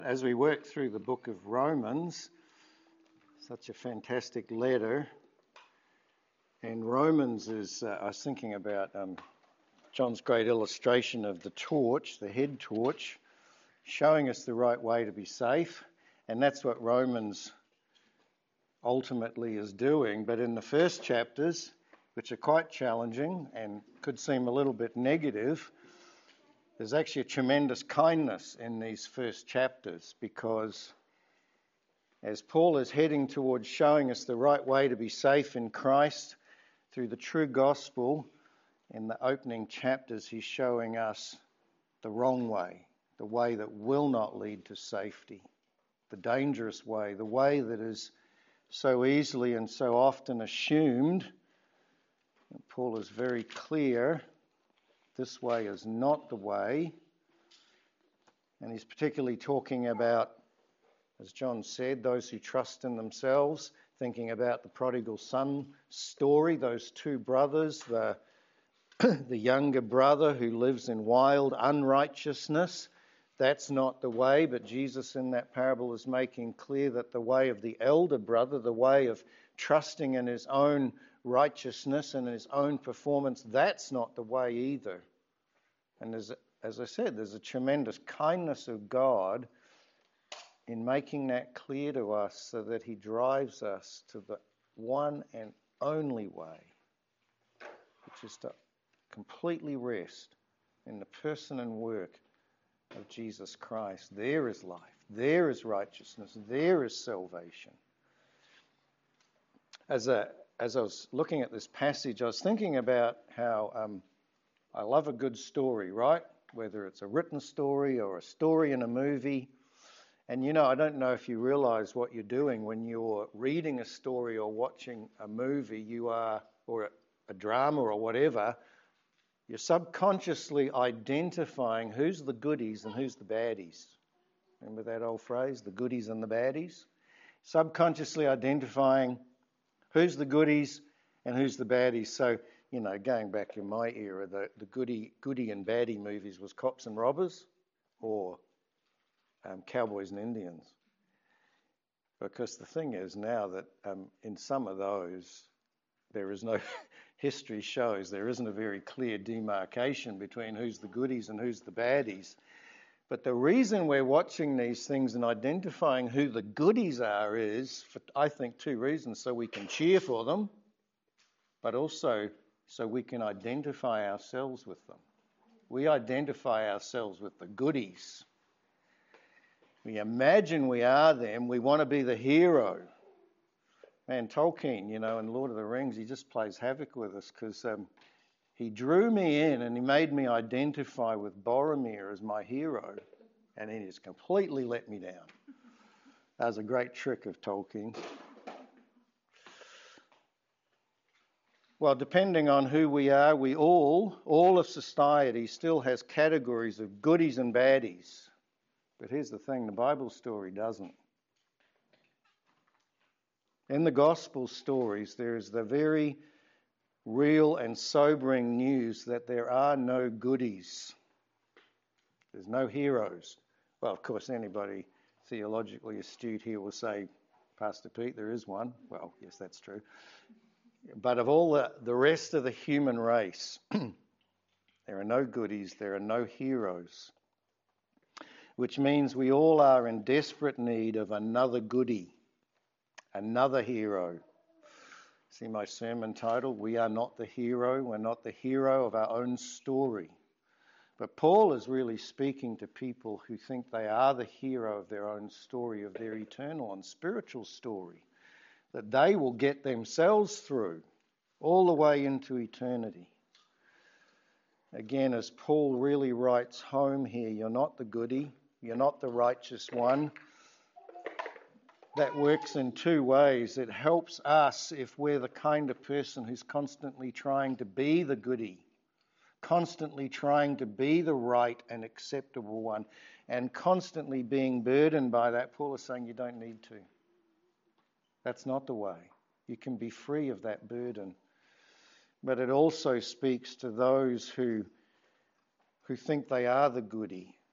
As we work through the book of Romans, such a fantastic letter, and Romans is, I was thinking about John's great illustration of the torch, the head torch, showing us the right way to be safe, and that's what Romans ultimately is doing. But in the first chapters, which are quite challenging and could seem a little bit negative, there's actually a tremendous kindness in these first chapters, because as Paul is heading towards showing us the right way to be safe in Christ through the true gospel, in the opening chapters he's showing us the wrong way, the way that will not lead to safety, the dangerous way, the way that is so easily and so often assumed. And Paul is very clear. This way is not the way. And he's particularly talking about, as John said, those who trust in themselves, thinking about the prodigal son story, those two brothers, the younger brother who lives in wild unrighteousness. That's not the way, but Jesus in that parable is making clear that the way of the elder brother, the way of trusting in his own righteousness and his own performance, that's not the way either. And as I said, there's a tremendous kindness of God in making that clear to us, so that he drives us to the one and only way, which is to completely rest in the person and work of Jesus Christ. There is life, there is righteousness, there is salvation. As I was looking at this passage, I was thinking about how I love a good story, right? Whether it's a written story or a story in a movie. And I don't know if you realise what you're doing when you're reading a story or watching a movie, or a drama or whatever, you're subconsciously identifying who's the goodies and who's the baddies. Remember that old phrase, the goodies and the baddies? Subconsciously identifying who's the goodies and who's the baddies. So, going back in my era, the goody and baddie movies was Cops and Robbers or Cowboys and Indians. Because the thing is now that in some of those, there is no, history shows there isn't a very clear demarcation between who's the goodies and who's the baddies. But the reason we're watching these things and identifying who the goodies are is, for, I think, two reasons. So we can cheer for them, but also so we can identify ourselves with them. We identify ourselves with the goodies. We imagine we are them. We want to be the hero. Man, Tolkien, in Lord of the Rings, he just plays havoc with us, because he drew me in and he made me identify with Boromir as my hero, and he just completely let me down. That was a great trick of Tolkien. Well, depending on who we are, we all of society still has categories of goodies and baddies. But here's the thing, the Bible story doesn't. In the gospel stories, there is the very real and sobering news that there are no goodies. There's no heroes. Well, of course, anybody theologically astute here will say, Pastor Pete, there is one. Well, yes, that's true. But of all the rest of the human race, there are no goodies, there are no heroes. Which means we all are in desperate need of another goodie, another hero. See my sermon title, We Are Not the Hero. We're not the hero of our own story. But Paul is really speaking to people who think they are the hero of their own story, of their eternal and spiritual story, that they will get themselves through all the way into eternity. Again, as Paul really writes home here, you're not the goodie, you're not the righteous one. That works in two ways. It helps us if we're the kind of person who's constantly trying to be the goodie, constantly trying to be the right and acceptable one, and constantly being burdened by that. Paul is saying you don't need to. That's not the way. You can be free of that burden. But it also speaks to those who think they are the goodie,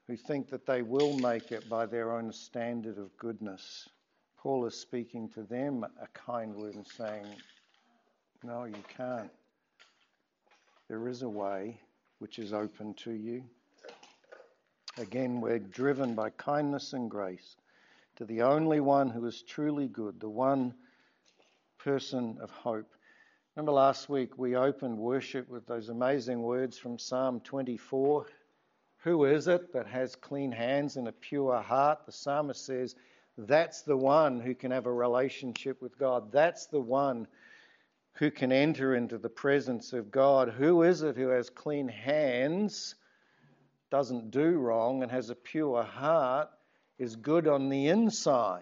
who think that they will make it by their own standard of goodness. Paul is speaking to them a kind word and saying, no, you can't. There is a way which is open to you. Again, we're driven by kindness and grace to the only one who is truly good, the one person of hope. Remember last week we opened worship with those amazing words from Psalm 24. Who is it that has clean hands and a pure heart? The psalmist says that's the one who can have a relationship with God. That's the one who can enter into the presence of God. Who is it who has clean hands, doesn't do wrong, and has a pure heart, is good on the inside?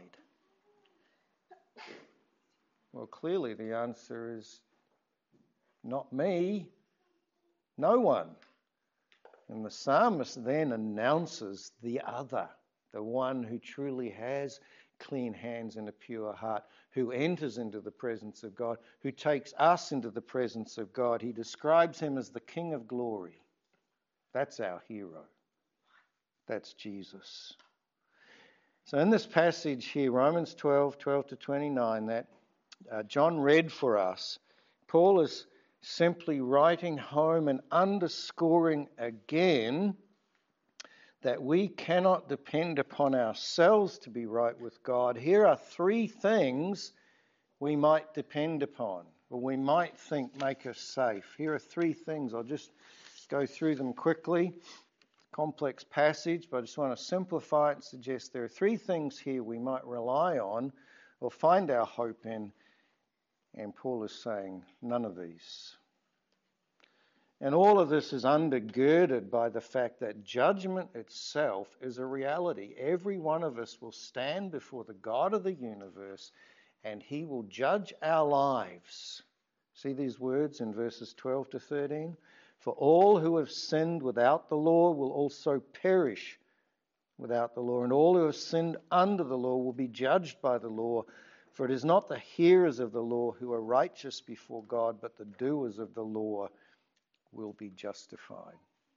Well, clearly the answer is not me, no one. And the psalmist then announces the other, the one who truly has clean hands and a pure heart, who enters into the presence of God, who takes us into the presence of God. He describes him as the King of glory. That's our hero. That's Jesus. So in this passage here, Romans 12 to 29, that John read for us, Paul is simply writing home and underscoring again that we cannot depend upon ourselves to be right with God. Here are three things we might depend upon, or we might think make us safe. Here are three things. I'll just go through them quickly. Complex passage, but I just want to simplify it and suggest there are three things here we might rely on or find our hope in. And Paul is saying none of these. And all of this is undergirded by the fact that judgment itself is a reality. Every one of us will stand before the God of the universe and he will judge our lives. See these words in verses 12 to 13? For all who have sinned without the law will also perish without the law, and all who have sinned under the law will be judged by the law. For it is not the hearers of the law who are righteous before God, but the doers of the law will be justified.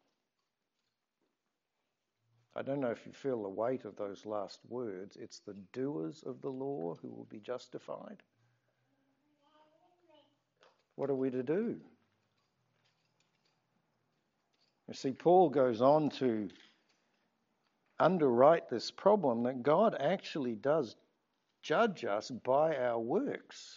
I don't know if you feel the weight of those last words. It's the doers of the law who will be justified. What are we to do? You see, Paul goes on to underwrite this problem that God actually does judge us by our works.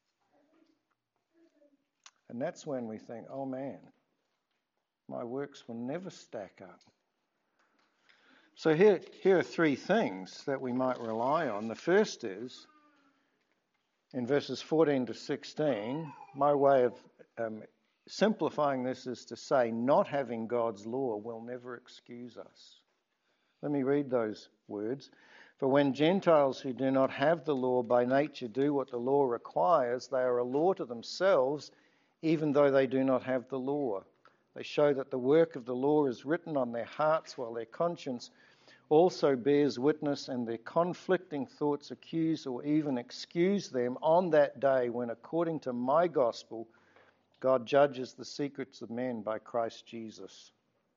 And that's when we think, oh man, my works will never stack up. So here are three things that we might rely on. The first is, in verses 14 to 16, my way of simplifying this is to say not having God's law will never excuse us. Let me read those words. For when Gentiles who do not have the law by nature do what the law requires, they are a law to themselves, even though they do not have the law. They show that the work of the law is written on their hearts, while their conscience also bears witness, and their conflicting thoughts accuse or even excuse them on that day when, according to my gospel, God judges the secrets of men by Christ Jesus.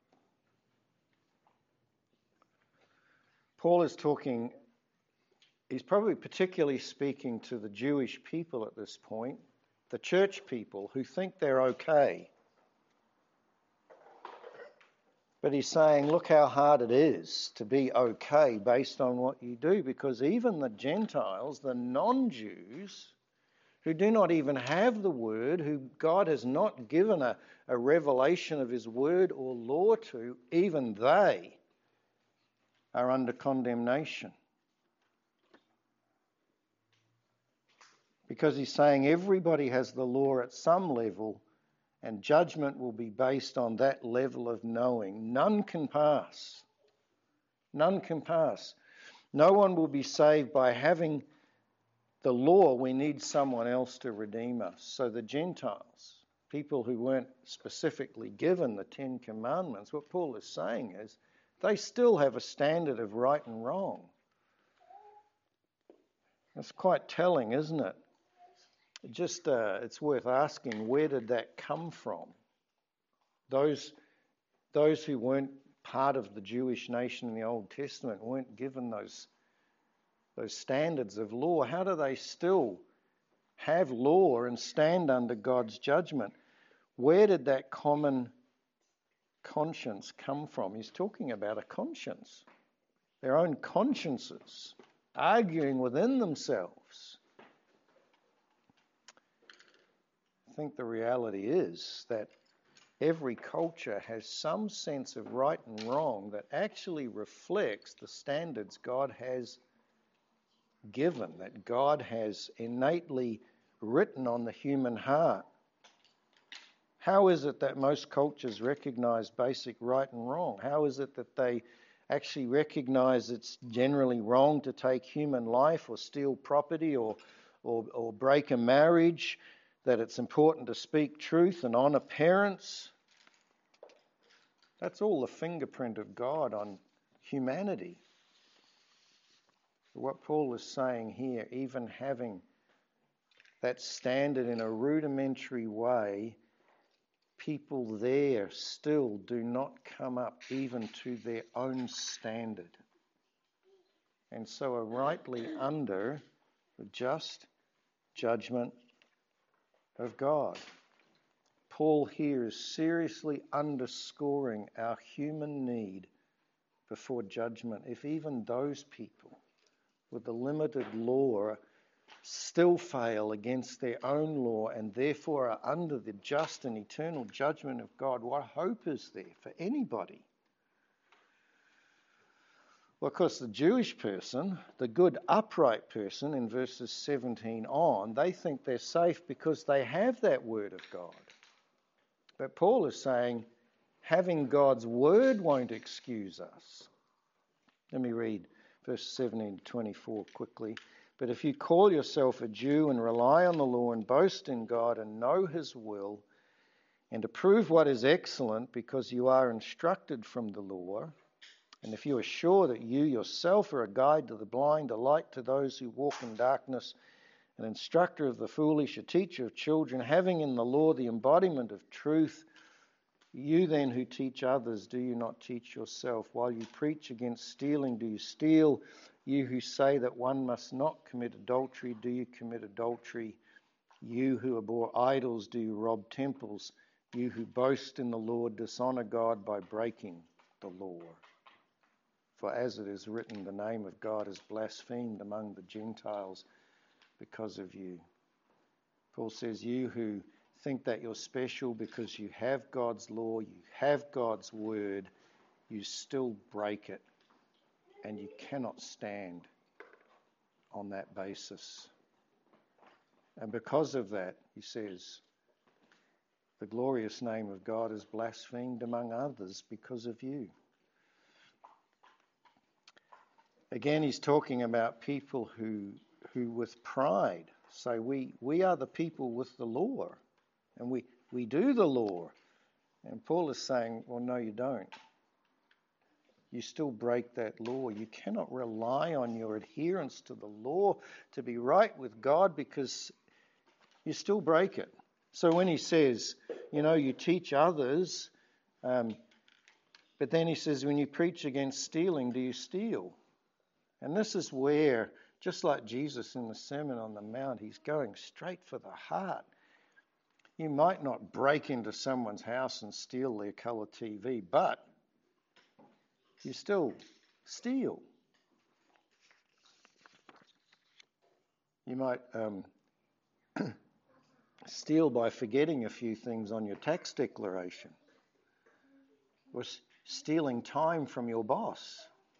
Paul is talking, he's probably particularly speaking to the Jewish people at this point, the church people who think they're okay. But he's saying, look how hard it is to be okay based on what you do, because even the Gentiles, the non-Jews, who do not even have the word, who God has not given a revelation of his word or law to, even they are under condemnation. Because he's saying everybody has the law at some level, and judgment will be based on that level of knowing. None can pass. None can pass. No one will be saved by having the law. We need someone else to redeem us. So the Gentiles, people who weren't specifically given the Ten Commandments, what Paul is saying is they still have a standard of right and wrong. That's quite telling, isn't it? Just it's worth asking, where did that come from? Those who weren't part of the Jewish nation in the Old Testament, weren't given those standards of law, how do they still have law and stand under God's judgment? Where did that common conscience come from? He's talking about a conscience, their own consciences, arguing within themselves. I think the reality is that every culture has some sense of right and wrong that actually reflects the standards God has given, that God has innately written on the human heart. How is it that most cultures recognize basic right and wrong? How is it that they actually recognize it's generally wrong to take human life or steal property or break a marriage, that it's important to speak truth and honour parents? That's all the fingerprint of God on humanity. What Paul is saying here, even having that standard in a rudimentary way, people there still do not come up even to their own standard, and so are rightly under the just judgment of God. Paul here is seriously underscoring our human need before judgment. If even those people with the limited law still fail against their own law and therefore are under the just and eternal judgment of God, what hope is there for anybody? Well, of course, the Jewish person, the good upright person in verses 17 on, they think they're safe because they have that word of God. But Paul is saying having God's word won't excuse us. Let me read verse 17 to 24 quickly. But if you call yourself a Jew and rely on the law and boast in God and know his will and approve what is excellent because you are instructed from the law, and if you are sure that you yourself are a guide to the blind, a light to those who walk in darkness, an instructor of the foolish, a teacher of children, having in the law the embodiment of truth, you then who teach others, do you not teach yourself? While you preach against stealing, do you steal? You who say that one must not commit adultery, do you commit adultery? You who abhor idols, do you rob temples? You who boast in the Lord, dishonour God by breaking the law. For as it is written, the name of God is blasphemed among the Gentiles because of you. Paul says, you who think that you're special because you have God's law, you have God's word, you still break it, and you cannot stand on that basis. And because of that, he says, the glorious name of God is blasphemed among others because of you. Again, he's talking about people who with pride say, we are the people with the law, and we do the law. And Paul is saying, well, no, you don't. You still break that law. You cannot rely on your adherence to the law to be right with God because you still break it. So when he says, you teach others, but then he says, when you preach against stealing, do you steal? And this is where, just like Jesus in the Sermon on the Mount, he's going straight for the heart. You might not break into someone's house and steal their colour TV, but you still steal. You might steal by forgetting a few things on your tax declaration, or stealing time from your boss,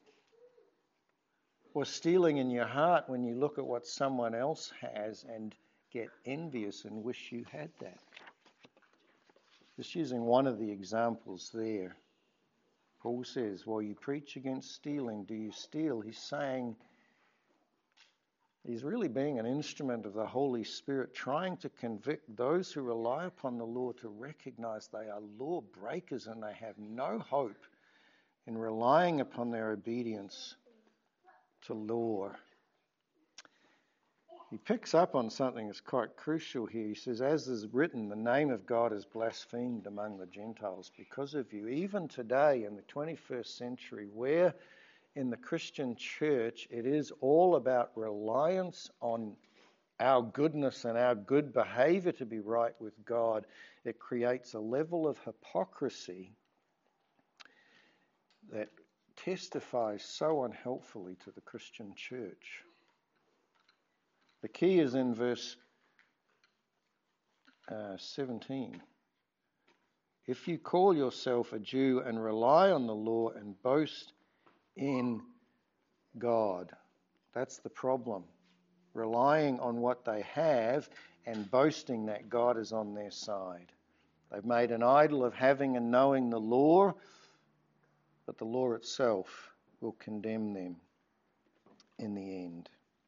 or stealing in your heart when you look at what someone else has and get envious and wish you had that. Just using one of the examples there, Paul says, while you preach against stealing, do you steal? He's saying, he's really being an instrument of the Holy Spirit, trying to convict those who rely upon the law to recognize they are law breakers and they have no hope in relying upon their obedience to law. he picks up on something that's quite crucial here. He says, as is written, the name of God is blasphemed among the Gentiles because of you. Even today in the 21st century, where in the Christian church it is all about reliance on our goodness and our good behavior to be right with God, it creates a level of hypocrisy that testifies so unhelpfully to the Christian church. The key is in verse 17. If you call yourself a Jew and rely on the law and boast in God, that's the problem. Relying on what they have and boasting that God is on their side. They've made an idol of having and knowing the law, but the law itself will condemn them in the end.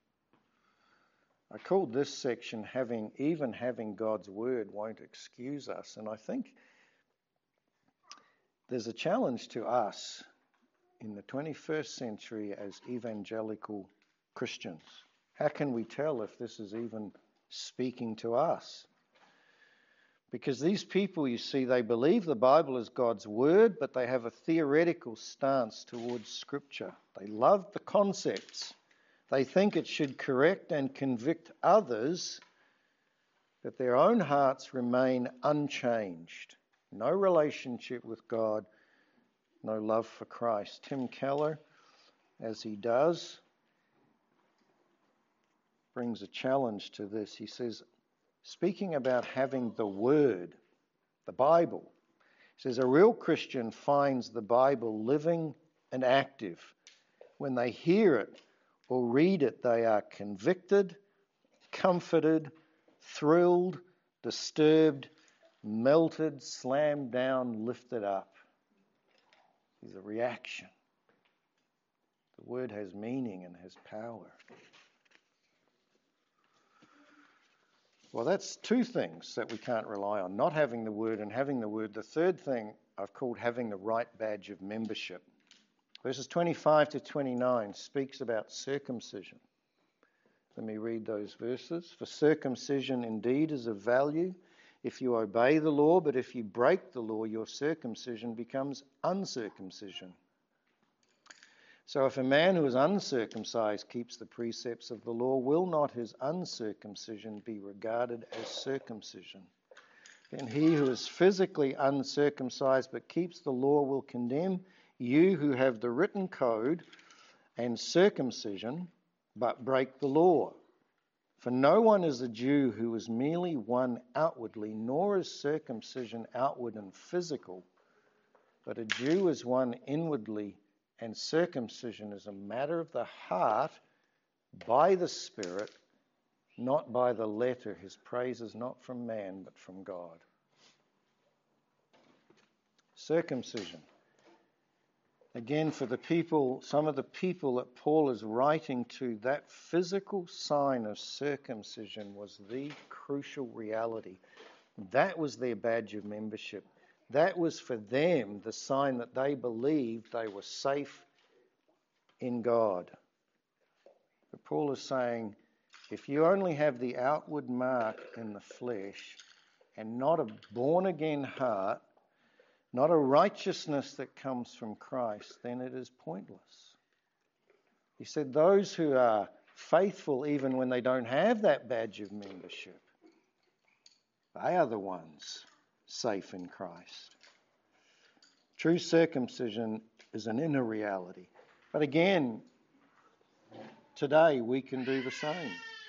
I called this section having God's word won't excuse us. And I think there's a challenge to us in the 21st century as evangelical Christians. How can we tell if this is even speaking to us? Because these people, you see, they believe the Bible is God's word, but they have a theoretical stance towards Scripture. They love the concepts. They think it should correct and convict others, but their own hearts remain unchanged. No relationship with God, no love for Christ. Tim Keller, as he does, brings a challenge to this. He says, speaking about having the Word, the Bible, he says, a real Christian finds the Bible living and active. When they hear it or read it, they are convicted, comforted, thrilled, disturbed, melted, slammed down, lifted up. There's a reaction. The Word has meaning and has power. Well, that's two things that we can't rely on, not having the Word and having the Word. The third thing I've called having the right badge of membership. Verses 25 to 29 speaks about circumcision. Let me read those verses. For circumcision indeed is of value if you obey the law, but if you break the law, your circumcision becomes uncircumcision. So if a man who is uncircumcised keeps the precepts of the law, will not his uncircumcision be regarded as circumcision? Then he who is physically uncircumcised but keeps the law will condemn you who have the written code and circumcision but break the law. For no one is a Jew who is merely one outwardly, nor is circumcision outward and physical, but a Jew is one inwardly, and circumcision is a matter of the heart by the Spirit, not by the letter. His praise is not from man, but from God. Circumcision. Again, for the people, some of the people that Paul is writing to, that physical sign of circumcision was the crucial reality. That was their badge of membership. That was for them the sign that they believed they were safe in God. But Paul is saying, if you only have the outward mark in the flesh and not a born-again heart, not a righteousness that comes from Christ, then it is pointless. He said those who are faithful even when they don't have that badge of membership, they are the ones safe in Christ. True circumcision is an inner reality. But again, today we can do the same.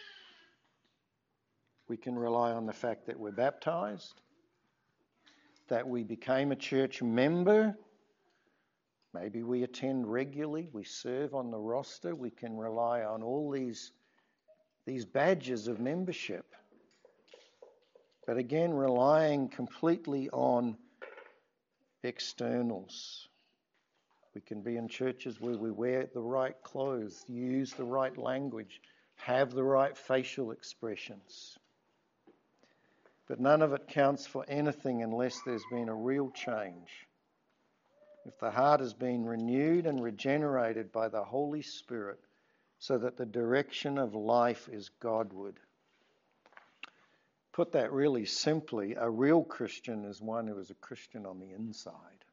We can rely on the fact that we're baptized, that we became a church member. Maybe we attend regularly, we serve on the roster. We can rely on all these badges of membership. But again, relying completely on externals. We can be in churches where we wear the right clothes, use the right language, have the right facial expressions. But none of it counts for anything unless there's been a real change. If the heart has been renewed and regenerated by the Holy Spirit, so that the direction of life is Godward. Put that really simply, a real Christian is one who is a Christian on the inside.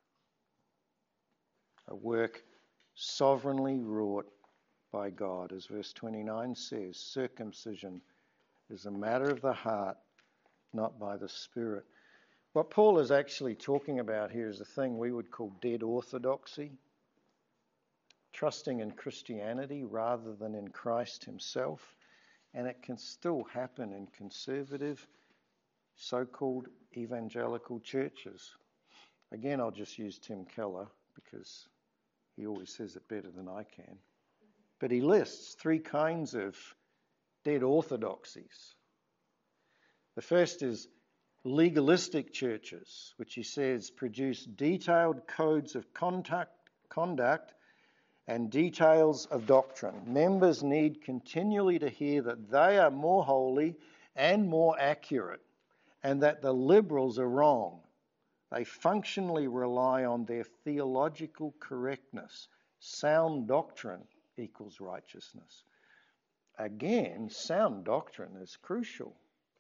A work sovereignly wrought by God. As verse 29 says, circumcision is a matter of the heart, not by the Spirit. What Paul is actually talking about here is a thing we would call dead orthodoxy, trusting in Christianity rather than in Christ himself. And it can still happen in conservative, so-called evangelical churches. Again, I'll just use Tim Keller because he always says it better than I can. But he lists three kinds of dead orthodoxies. The first is legalistic churches, which he says produce detailed codes of conduct and details of doctrine. Members need continually to hear that they are more holy and more accurate, and that the liberals are wrong. They functionally rely on their theological correctness. Sound doctrine equals righteousness. Again, sound doctrine is crucial,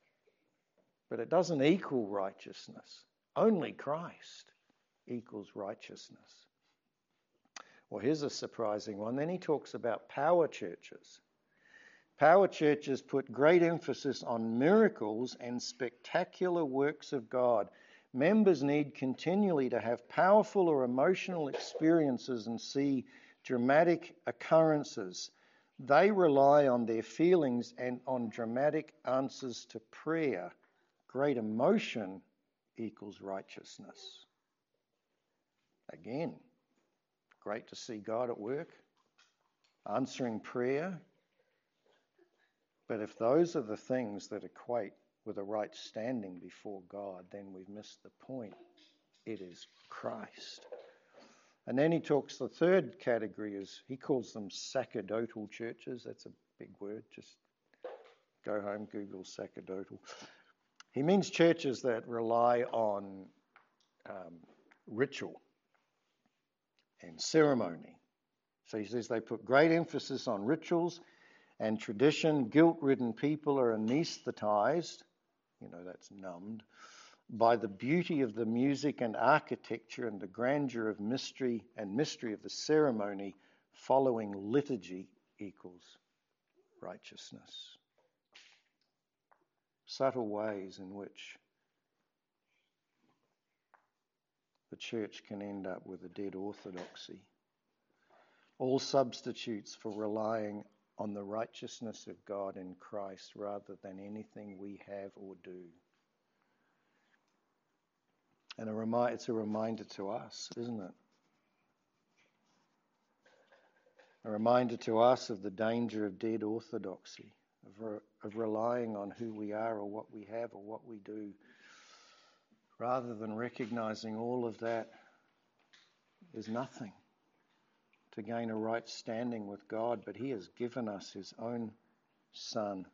but it doesn't equal righteousness. Only Christ equals righteousness. Well, here's a surprising one. Then he talks about power churches. Power churches put great emphasis on miracles and spectacular works of God. Members need continually to have powerful or emotional experiences and see dramatic occurrences. They rely on their feelings and on dramatic answers to prayer. Great emotion equals righteousness. Again, great to see God at work, answering prayer. But if those are the things that equate with a right standing before God, then we've missed the point. It is Christ. And then he talks, the third category is, he calls them sacerdotal churches. That's a big word. Just go home, Google sacerdotal. He means churches that rely on ritual and ceremony. So he says they put great emphasis on rituals and tradition. Guilt-ridden people are anesthetized, that's numbed, by the beauty of the music and architecture and the grandeur of mystery of the ceremony. Following liturgy equals righteousness. Subtle ways in which the church can end up with a dead orthodoxy. All substitutes for relying on the righteousness of God in Christ rather than anything we have or do. And it's a reminder to us, isn't it? A reminder to us of the danger of dead orthodoxy, of relying on who we are or what we have or what we do, rather than recognizing all of that is nothing to gain a right standing with God, but he has given us his own Son.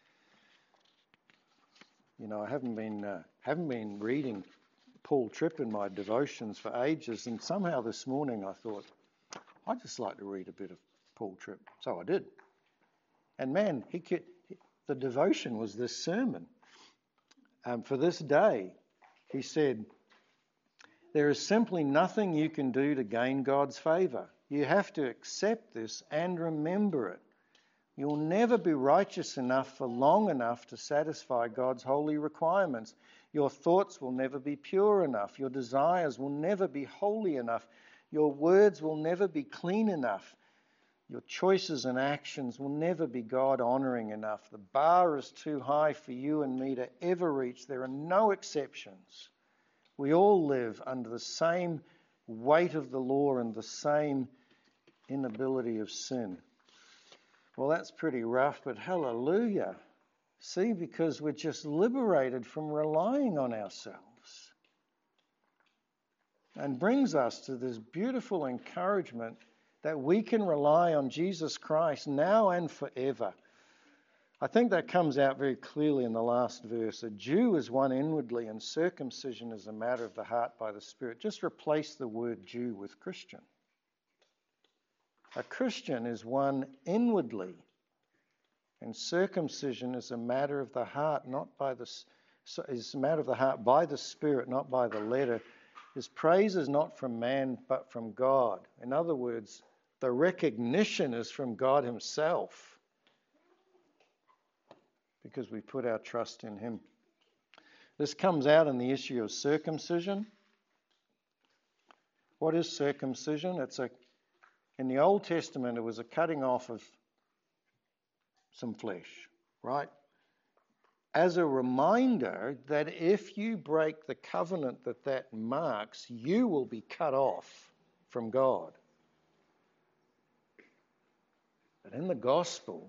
I haven't been reading Paul Tripp in my devotions for ages, and somehow this morning I thought, I'd just like to read a bit of Paul Tripp. So I did. And man, the devotion was this sermon. For this day, he said, there is simply nothing you can do to gain God's favour. You have to accept this and remember it. You'll never be righteous enough for long enough to satisfy God's holy requirements. Your thoughts will never be pure enough. Your desires will never be holy enough. Your words will never be clean enough. Your choices and actions will never be God-honouring enough. The bar is too high for you and me to ever reach. There are no exceptions. We all live under the same weight of the law and the same inability of sin. Well, that's pretty rough, but hallelujah. See, because we're just liberated from relying on ourselves. And brings us to this beautiful encouragement that we can rely on Jesus Christ now and forever. I think that comes out very clearly in the last verse. A Jew is one inwardly, and circumcision is a matter of the heart by the Spirit. Just replace the word Jew with Christian. A Christian is one inwardly, and circumcision is a matter of the heart, is a matter of the heart by the Spirit, not by the letter. His praise is not from man, but from God. In other words, the recognition is from God himself, because we put our trust in him. This comes out in the issue of circumcision. What is circumcision? In the Old Testament, it was a cutting off of some flesh, right? As a reminder that if you break the covenant that marks, you will be cut off from God. But in the gospel,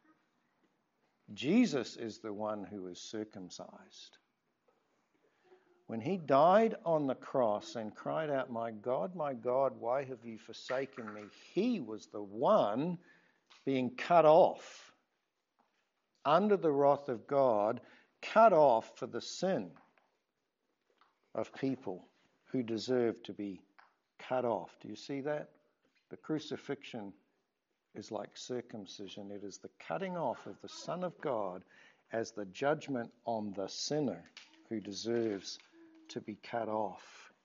Jesus is the one who is circumcised. When he died on the cross and cried out, my God, why have you forsaken me?" He was the one being cut off under the wrath of God, cut off for the sin of people who deserve to be cut off. Do you see that? The crucifixion is like circumcision. It is the cutting off of the Son of God as the judgment on the sinner who deserves to be cut off.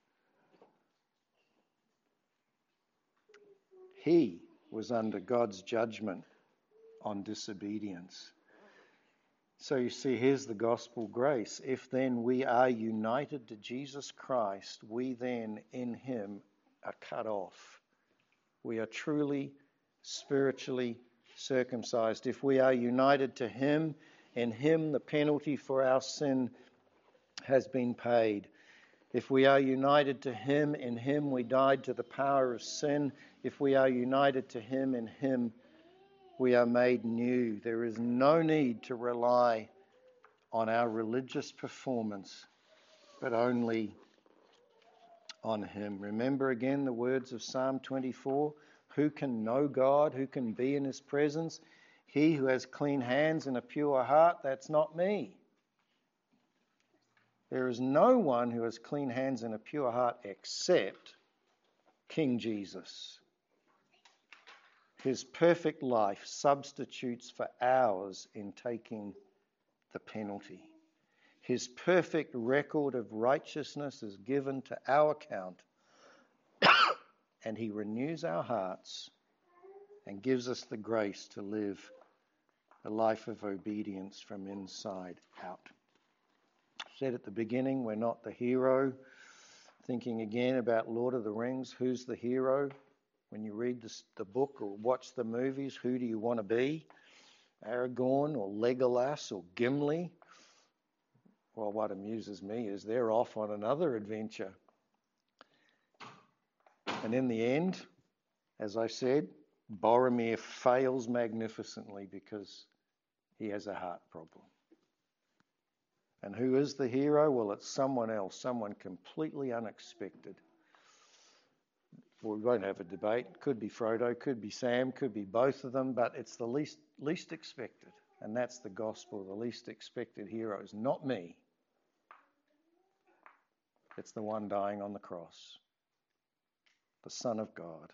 He was under God's judgment on disobedience. So you see, here's the gospel grace. If then we are united to Jesus Christ, we then in him are cut off. We are truly spiritually circumcised. If we are united to him, in him the penalty for our sin has been paid. If we are united to him, in him we died to the power of sin. If we are united to him, in him we are made new. There is no need to rely on our religious performance, but only on him. Remember again the words of Psalm 24. Who can know God? Who can be in his presence? He who has clean hands and a pure heart. That's not me. There is no one who has clean hands and a pure heart except King Jesus. His perfect life substitutes for ours in taking the penalty. His perfect record of righteousness is given to our account, and he renews our hearts and gives us the grace to live a life of obedience from inside out. I said at the beginning, we're not the hero. Thinking again about Lord of the Rings, who's the hero? When you read the book or watch the movies, who do you want to be? Aragorn or Legolas or Gimli? Well, what amuses me is they're off on another adventure. And in the end, as I said, Boromir fails magnificently because he has a heart problem. And who is the hero? Well, it's someone else, someone completely unexpected. Well, we won't have a debate. Could be Frodo, could be Sam, could be both of them, but it's the least expected. And that's the gospel, the least expected hero is not me. It's the one dying on the cross, the Son of God.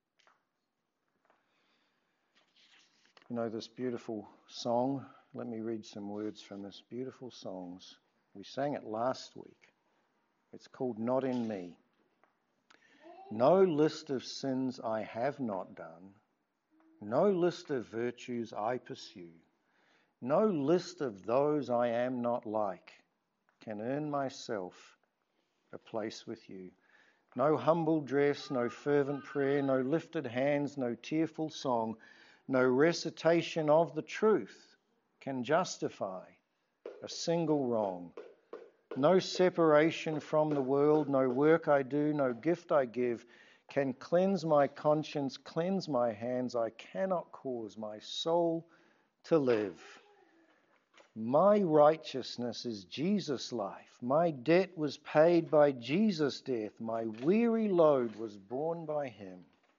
You know this beautiful song? Let me read some words from this beautiful song. We sang it last week. It's called Not in Me. No list of sins I have not done, no list of virtues I pursue, no list of those I am not like can earn myself a place with you. No humble dress, no fervent prayer, no lifted hands, no tearful song, no recitation of the truth can justify a single wrong. No separation from the world, no work I do, no gift I give can cleanse my conscience, cleanse my hands. I cannot cause my soul to live. My righteousness is Jesus' life. My debt was paid by Jesus' death. My weary load was borne by him.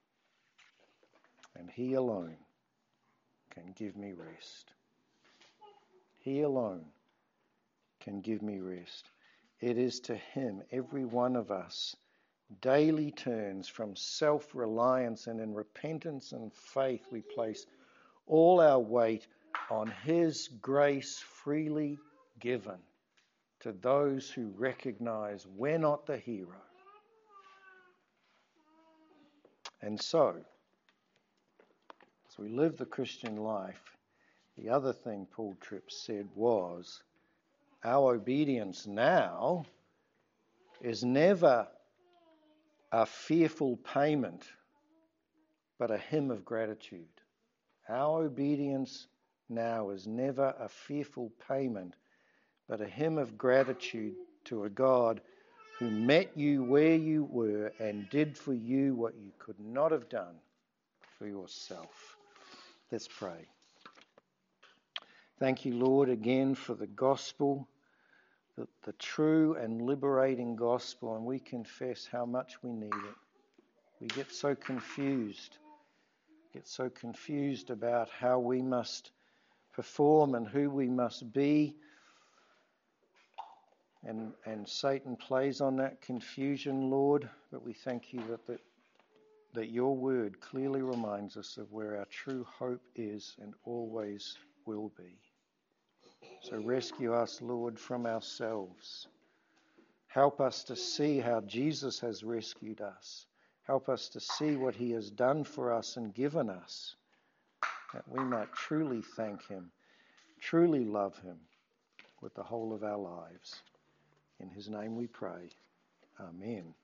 And he alone can give me rest. He alone can give me rest. It is to him, every one of us, daily turns from self-reliance, and in repentance and faith we place all our weight on his grace freely given to those who recognize we're not the hero. And so, as we live the Christian life, the other thing Paul Tripp said was, our obedience now is never a fearful payment, but a hymn of gratitude. Our obedience now is never a fearful payment, but a hymn of gratitude to a God who met you where you were and did for you what you could not have done for yourself. Let's pray. Thank you, Lord, again for the gospel, the true and liberating gospel, and we confess how much we need it. We get so confused about how we must perform and who we must be. And Satan plays on that confusion, Lord, but we thank you that your word clearly reminds us of where our true hope is and always will be. So rescue us, Lord, from ourselves. Help us to see how Jesus has rescued us. Help us to see what he has done for us and given us, that we might truly thank him, truly love him with the whole of our lives. In his name we pray. Amen.